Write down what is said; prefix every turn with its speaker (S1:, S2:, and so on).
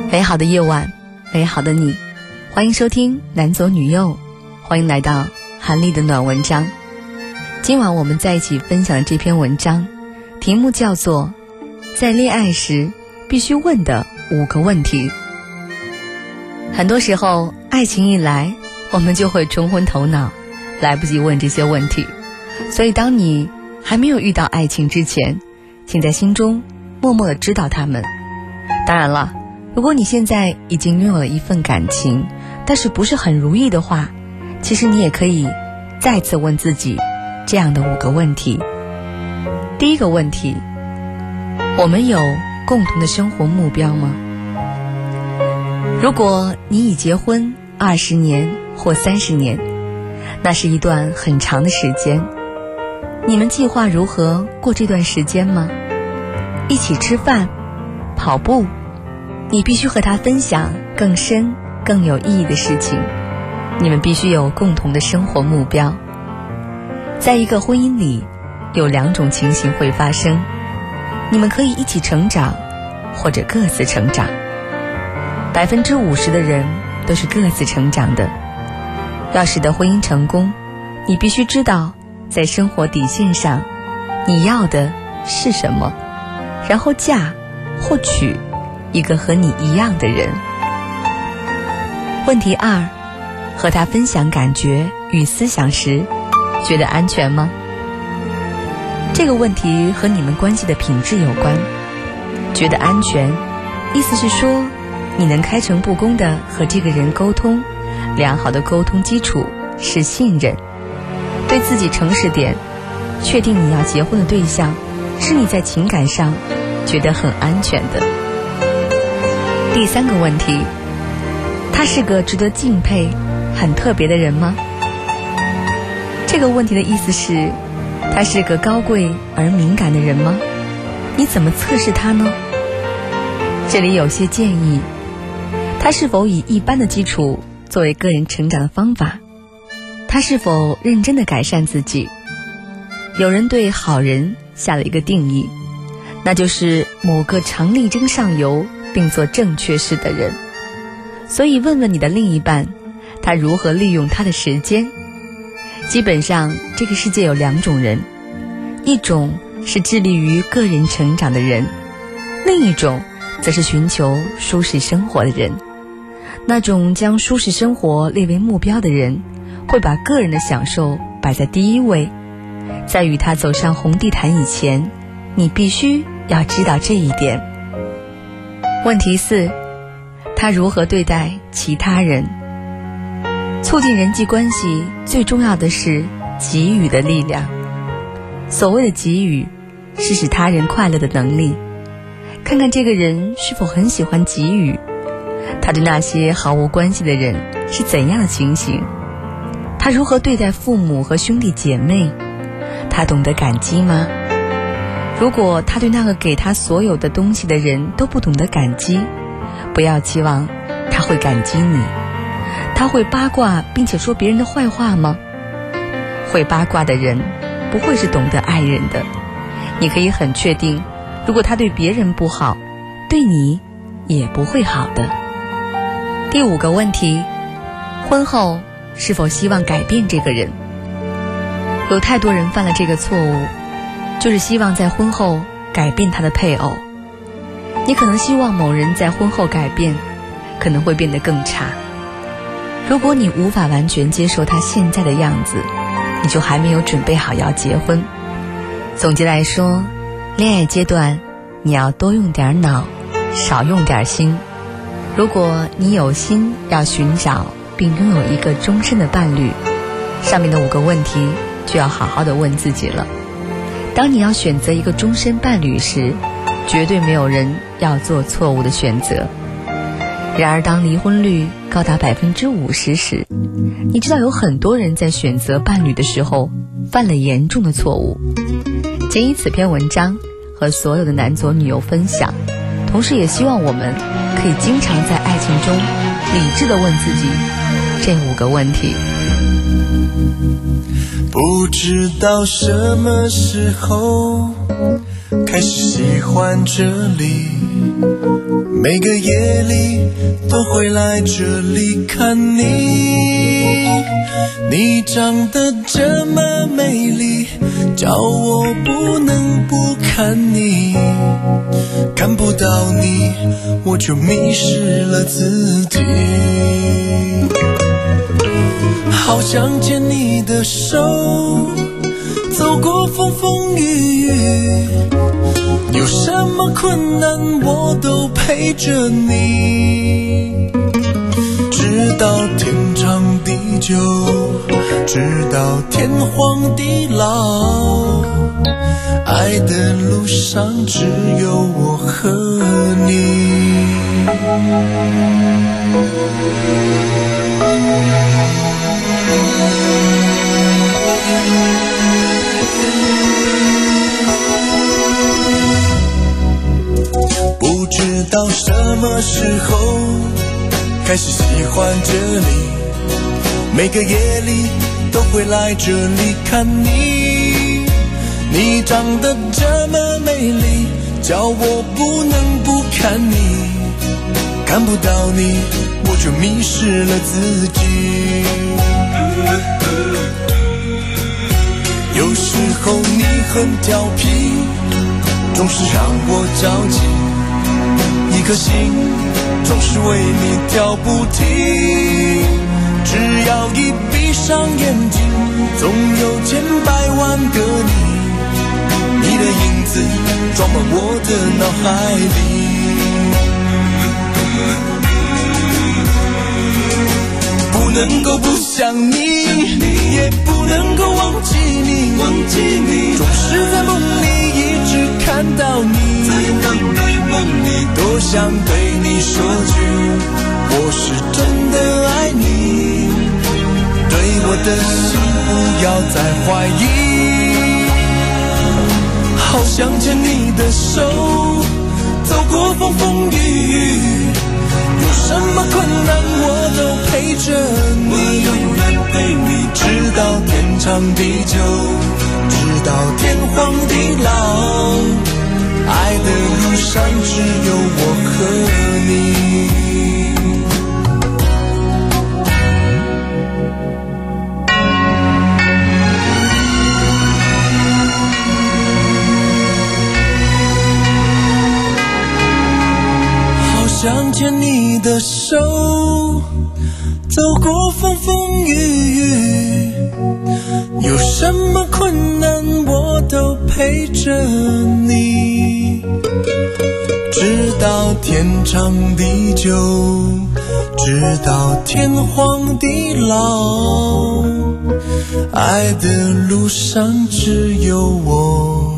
S1: 美好的夜晚，美好的你，欢迎收听男左女右，欢迎来到韩丽的暖文章。今晚我们在一起分享的这篇文章，题目叫做在恋爱时必须问的5个问题。很多时候爱情一来，我们就会冲昏头脑，来不及问这些问题。所以当你还没有遇到爱情之前，请在心中默默地知道他们。当然了，如果你现在已经拥有了一份感情，但是不是很如意的话，其实你也可以再次问自己这样的5个问题。第一个问题，我们有共同的生活目标吗？如果你已结婚20年或30年，那是一段很长的时间。你们计划如何过这段时间吗？一起吃饭、跑步，你必须和他分享更深、更有意义的事情。你们必须有共同的生活目标。在一个婚姻里，有2种情形会发生，你们可以一起成长，或者各自成长。50%的人都是各自成长的。要使得婚姻成功，你必须知道在生活底线上你要的是什么，然后嫁或娶一个和你一样的人。问题2，和他分享感觉与思想时，觉得安全吗？这个问题和你们关系的品质有关。觉得安全，意思是说你能开诚布公地和这个人沟通，良好的沟通基础是信任。对自己诚实点，确定你要结婚的对象是你在情感上觉得很安全的。第3个问题，他是个值得敬佩、很特别的人吗？这个问题的意思是，他是个高贵而敏感的人吗？你怎么测试他呢？这里有些建议，他是否以一般的基础作为个人成长的方法？他是否认真地改善自己？有人对好人下了一个定义，那就是某个常力争上游并做正确事的人。所以问问你的另一半，他如何利用他的时间。基本上这个世界有2种人，一种是致力于个人成长的人，另一种则是寻求舒适生活的人。那种将舒适生活列为目标的人，会把个人的享受摆在第一位。在与他走上红地毯以前，你必须要知道这一点。问题4，他如何对待其他人？促进人际关系最重要的是给予的力量。所谓的给予，是使他人快乐的能力。看看这个人是否很喜欢给予，他对那些毫无关系的人是怎样的情形？他如何对待父母和兄弟姐妹？他懂得感激吗？如果他对那个给他所有的东西的人都不懂得感激，不要期望他会感激你。他会八卦并且说别人的坏话吗？会八卦的人不会是懂得爱人的。你可以很确定，如果他对别人不好，对你也不会好的。第5个问题，婚后是否希望改变这个人？有太多人犯了这个错误，就是希望在婚后改变他的配偶。你可能希望某人在婚后改变，可能会变得更差。如果你无法完全接受他现在的样子，你就还没有准备好要结婚。总结来说，恋爱阶段你要多用点脑，少用点心。如果你有心要寻找并拥有一个终身的伴侣，上面的5个问题就要好好的问自己了。当你要选择一个终身伴侣时，绝对没有人要做错误的选择。然而当离婚率高达50%时，你知道有很多人在选择伴侣的时候犯了严重的错误。仅以此篇文章和所有的男左女右分享，同时也希望我们可以经常在爱情中理智地问自己这5个问题。
S2: 不知道什么时候开始喜欢这里， 每个夜里都会来这里看你，你长得这么美丽，叫我不能不看你，看不到你我就迷失了自己，好想牵你的手，走过风风雨雨，有什么困难我都陪着你，直到天长地久，直到天荒地老，爱的路上只有我和你。不知道什么时候开始喜欢这里，每个夜里都会来这里看你，你长得这么美丽，叫我不能不看你，看不到你我就迷失了自己，有时候你很调皮，总是让我着急，一颗心总是为你跳不停，只要一闭上眼睛，总有千百万个你的影子装满我的脑海里，不能够不想你，也不能够忘记你，总是在梦里一直看到你，多想对你说句我是真的爱你，对我的心不要再怀疑，好想牵你的手，走过风风雨雨，有什么困难我都陪着你，永远陪你，直到天长地久，直到天荒地老，爱的路上只有我和你。好想牵你的手，走过风风雨雨，有什么困难我都陪着你，直到天长地久，直到天荒地老，爱的路上只有我